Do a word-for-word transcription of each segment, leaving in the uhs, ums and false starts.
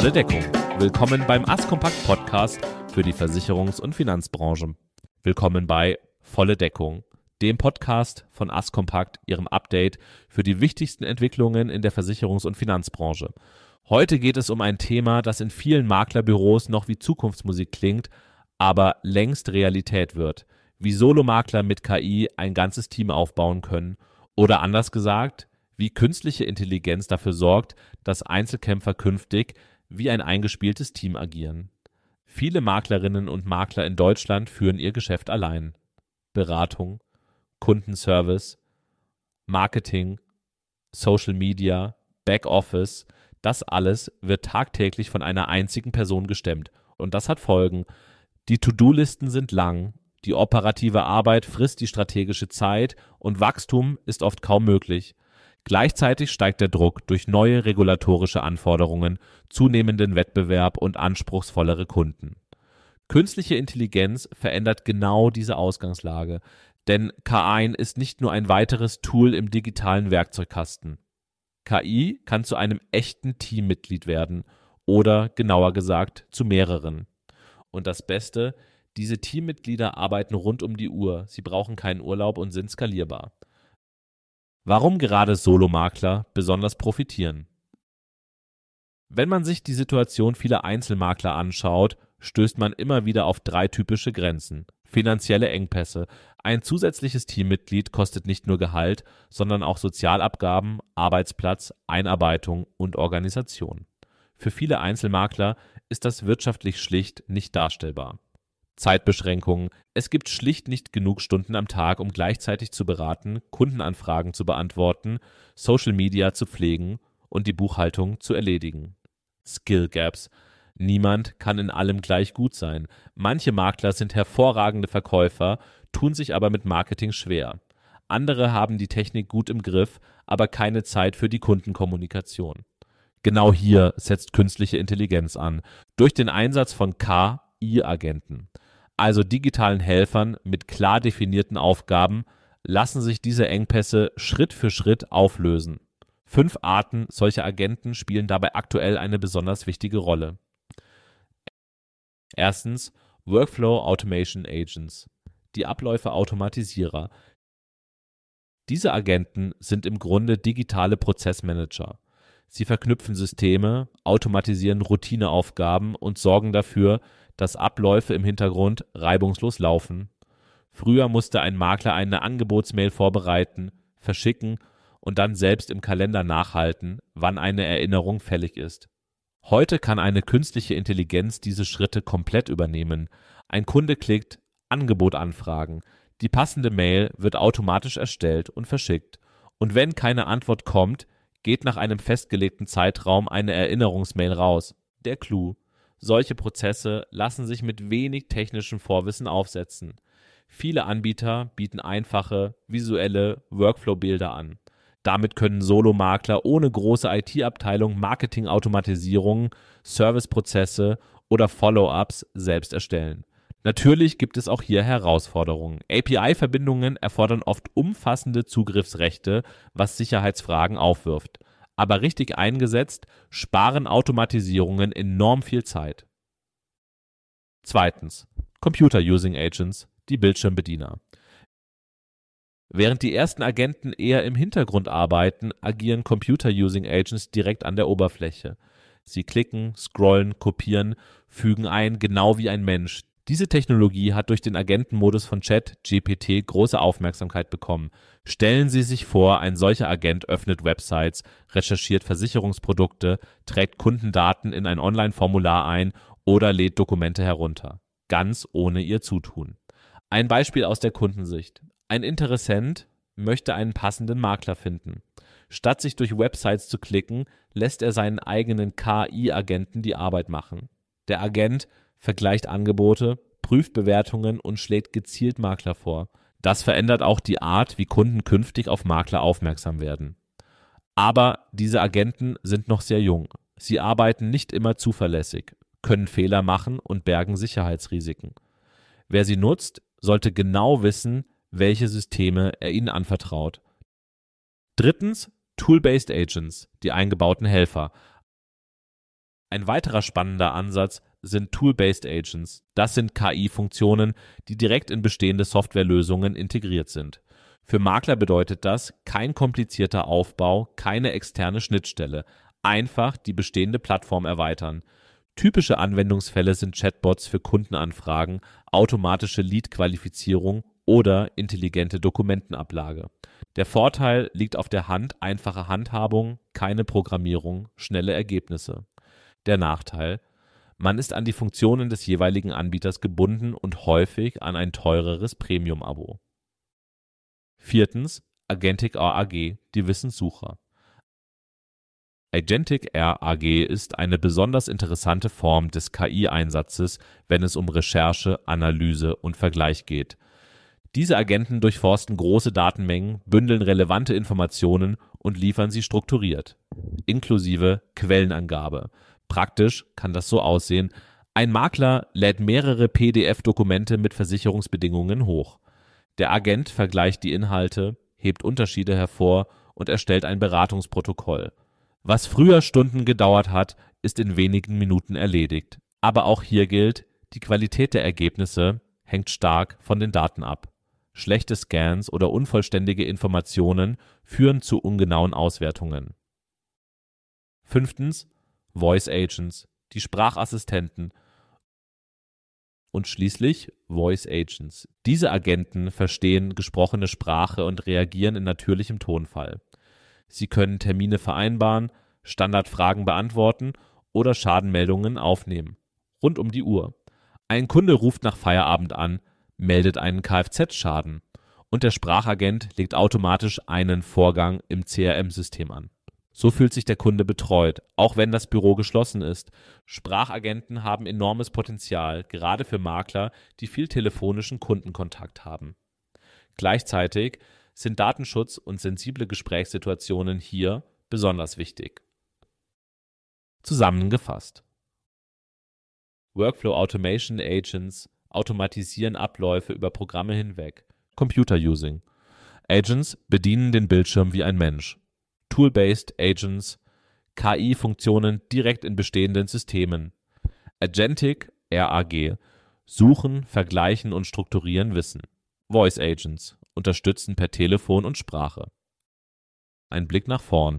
Volle Deckung. Willkommen beim Askompakt Podcast für die Versicherungs- und Finanzbranche. Willkommen bei Volle Deckung, dem Podcast von Askompakt, Ihrem Update für die wichtigsten Entwicklungen in der Versicherungs- und Finanzbranche. Heute geht es um ein Thema, das in vielen Maklerbüros noch wie Zukunftsmusik klingt, aber längst Realität wird. Wie Solomakler mit K I ein ganzes Team aufbauen können oder anders gesagt, wie künstliche Intelligenz dafür sorgt, dass Einzelkämpfer künftig wie ein eingespieltes Team agieren. Viele Maklerinnen und Makler in Deutschland führen ihr Geschäft allein. Beratung, Kundenservice, Marketing, Social Media, Backoffice, das alles wird tagtäglich von einer einzigen Person gestemmt. Und das hat Folgen. Die To-Do-Listen sind lang, die operative Arbeit frisst die strategische Zeit und Wachstum ist oft kaum möglich. Gleichzeitig steigt der Druck durch neue regulatorische Anforderungen, zunehmenden Wettbewerb und anspruchsvollere Kunden. Künstliche Intelligenz verändert genau diese Ausgangslage, denn K I ist nicht nur ein weiteres Tool im digitalen Werkzeugkasten. K I kann zu einem echten Teammitglied werden oder genauer gesagt zu mehreren. Und das Beste, diese Teammitglieder arbeiten rund um die Uhr, sie brauchen keinen Urlaub und sind skalierbar. Warum gerade Solomakler besonders profitieren? Wenn man sich die Situation vieler Einzelmakler anschaut, stößt man immer wieder auf drei typische Grenzen. Finanzielle Engpässe. Ein zusätzliches Teammitglied kostet nicht nur Gehalt, sondern auch Sozialabgaben, Arbeitsplatz, Einarbeitung und Organisation. Für viele Einzelmakler ist das wirtschaftlich schlicht nicht darstellbar. Zeitbeschränkungen. Es gibt schlicht nicht genug Stunden am Tag, um gleichzeitig zu beraten, Kundenanfragen zu beantworten, Social Media zu pflegen und die Buchhaltung zu erledigen. Skill Gaps. Niemand kann in allem gleich gut sein. Manche Makler sind hervorragende Verkäufer, tun sich aber mit Marketing schwer. Andere haben die Technik gut im Griff, aber keine Zeit für die Kundenkommunikation. Genau hier setzt künstliche Intelligenz an, durch den Einsatz von K I-Agenten. Also digitalen Helfern mit klar definierten Aufgaben, lassen sich diese Engpässe Schritt für Schritt auflösen. Fünf Arten solcher Agenten spielen dabei aktuell eine besonders wichtige Rolle. Erstens Workflow Automation Agents, die Abläufe-Automatisierer. Diese Agenten sind im Grunde digitale Prozessmanager. Sie verknüpfen Systeme, automatisieren Routineaufgaben und sorgen dafür, dass Abläufe im Hintergrund reibungslos laufen. Früher musste ein Makler eine Angebotsmail vorbereiten, verschicken und dann selbst im Kalender nachhalten, wann eine Erinnerung fällig ist. Heute kann eine künstliche Intelligenz diese Schritte komplett übernehmen. Ein Kunde klickt Angebot anfragen. Die passende Mail wird automatisch erstellt und verschickt. Und wenn keine Antwort kommt, geht nach einem festgelegten Zeitraum eine Erinnerungsmail raus. Der Clou: Solche Prozesse lassen sich mit wenig technischem Vorwissen aufsetzen. Viele Anbieter bieten einfache, visuelle Workflow-Bilder an. Damit können Solomakler ohne große I T-Abteilung Marketing-Automatisierung, Serviceprozesse oder Follow-ups selbst erstellen. Natürlich gibt es auch hier Herausforderungen. A P I-Verbindungen erfordern oft umfassende Zugriffsrechte, was Sicherheitsfragen aufwirft. Aber richtig eingesetzt sparen Automatisierungen enorm viel Zeit. Zweitens. Computer Using Agents, die Bildschirmbediener. Während die ersten Agenten eher im Hintergrund arbeiten, agieren Computer Using Agents direkt an der Oberfläche. Sie klicken, scrollen, kopieren, fügen ein, genau wie ein Mensch. Diese Technologie hat durch den Agentenmodus von ChatGPT große Aufmerksamkeit bekommen. Stellen Sie sich vor, ein solcher Agent öffnet Websites, recherchiert Versicherungsprodukte, trägt Kundendaten in ein Online-Formular ein oder lädt Dokumente herunter. Ganz ohne Ihr Zutun. Ein Beispiel aus der Kundensicht. Ein Interessent möchte einen passenden Makler finden. Statt sich durch Websites zu klicken, lässt er seinen eigenen K I-Agenten die Arbeit machen. Der Agent vergleicht Angebote, prüft Bewertungen und schlägt gezielt Makler vor. Das verändert auch die Art, wie Kunden künftig auf Makler aufmerksam werden. Aber diese Agenten sind noch sehr jung. Sie arbeiten nicht immer zuverlässig, können Fehler machen und bergen Sicherheitsrisiken. Wer sie nutzt, sollte genau wissen, welche Systeme er ihnen anvertraut. Drittens, Tool-Based Agents, die eingebauten Helfer. Ein weiterer spannender Ansatz sind Tool-Based Agents. Das sind K I-Funktionen, die direkt in bestehende Softwarelösungen integriert sind. Für Makler bedeutet das kein komplizierter Aufbau, keine externe Schnittstelle. Einfach die bestehende Plattform erweitern. Typische Anwendungsfälle sind Chatbots für Kundenanfragen, automatische Lead-Qualifizierung oder intelligente Dokumentenablage. Der Vorteil liegt auf der Hand: einfache Handhabung, keine Programmierung, schnelle Ergebnisse. Der Nachteil: Man ist an die Funktionen des jeweiligen Anbieters gebunden und häufig an ein teureres Premium-Abo. Viertens, Agentic R A G, die Wissenssucher. Agentic R A G ist eine besonders interessante Form des K I-Einsatzes, wenn es um Recherche, Analyse und Vergleich geht. Diese Agenten durchforsten große Datenmengen, bündeln relevante Informationen und liefern sie strukturiert, inklusive Quellenangabe. Praktisch kann das so aussehen: Ein Makler lädt mehrere P D F-Dokumente mit Versicherungsbedingungen hoch. Der Agent vergleicht die Inhalte, hebt Unterschiede hervor und erstellt ein Beratungsprotokoll. Was früher Stunden gedauert hat, ist in wenigen Minuten erledigt. Aber auch hier gilt, die Qualität der Ergebnisse hängt stark von den Daten ab. Schlechte Scans oder unvollständige Informationen führen zu ungenauen Auswertungen. Fünftens, Voice Agents, die Sprachassistenten. Und schließlich Voice Agents. Diese Agenten verstehen gesprochene Sprache und reagieren in natürlichem Tonfall. Sie können Termine vereinbaren, Standardfragen beantworten oder Schadenmeldungen aufnehmen. Rund um die Uhr. Ein Kunde ruft nach Feierabend an, meldet einen Kfz-Schaden und der Sprachagent legt automatisch einen Vorgang im C R M-System an. So fühlt sich der Kunde betreut, auch wenn das Büro geschlossen ist. Sprachagenten haben enormes Potenzial, gerade für Makler, die viel telefonischen Kundenkontakt haben. Gleichzeitig sind Datenschutz und sensible Gesprächssituationen hier besonders wichtig. Zusammengefasst: Workflow Automation Agents automatisieren Abläufe über Programme hinweg. Computer Using. Agents bedienen den Bildschirm wie ein Mensch. Tool-Based Agents, K I-Funktionen direkt in bestehenden Systemen. Agentic R A G, suchen, vergleichen und strukturieren Wissen. Voice Agents, unterstützen per Telefon und Sprache. Ein Blick nach vorn.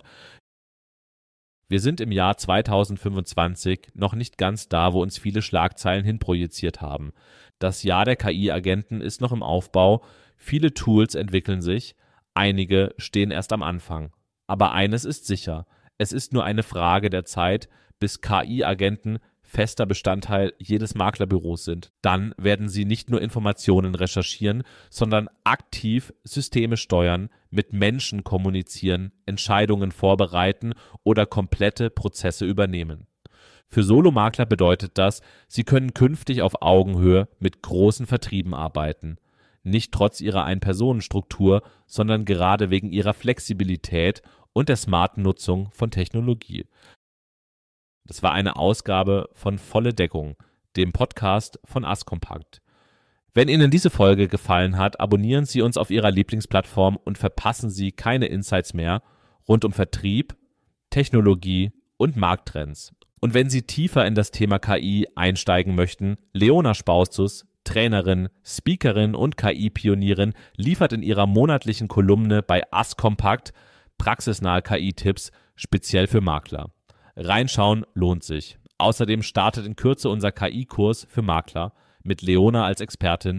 Wir sind im Jahr zweitausendfünfundzwanzig noch nicht ganz da, wo uns viele Schlagzeilen hinprojiziert haben. Das Jahr der K I-Agenten ist noch im Aufbau, viele Tools entwickeln sich, einige stehen erst am Anfang. Aber eines ist sicher: Es ist nur eine Frage der Zeit, bis K I-Agenten fester Bestandteil jedes Maklerbüros sind. Dann werden sie nicht nur Informationen recherchieren, sondern aktiv Systeme steuern, mit Menschen kommunizieren, Entscheidungen vorbereiten oder komplette Prozesse übernehmen. Für Solomakler bedeutet das, sie können künftig auf Augenhöhe mit großen Vertrieben arbeiten. Nicht trotz ihrer Ein-Personen-Struktur, sondern gerade wegen ihrer Flexibilität und der smarten Nutzung von Technologie. Das war eine Ausgabe von Volle Deckung, dem Podcast von Askompakt. Wenn Ihnen diese Folge gefallen hat, abonnieren Sie uns auf Ihrer Lieblingsplattform und verpassen Sie keine Insights mehr rund um Vertrieb, Technologie und Markttrends. Und wenn Sie tiefer in das Thema K I einsteigen möchten, Leona Spaustus, Trainerin, Speakerin und K I-Pionierin, liefert in ihrer monatlichen Kolumne bei Askompakt praxisnahe K I-Tipps speziell für Makler. Reinschauen lohnt sich. Außerdem startet in Kürze unser K I-Kurs für Makler mit Leona als Expertin.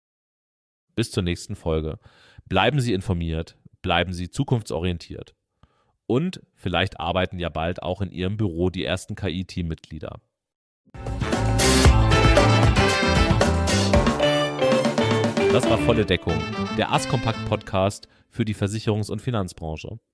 Bis zur nächsten Folge. Bleiben Sie informiert, bleiben Sie zukunftsorientiert. Und vielleicht arbeiten ja bald auch in Ihrem Büro die ersten K I-Teammitglieder. Das war Volle Deckung, der Askompakt-Podcast für die Versicherungs- und Finanzbranche.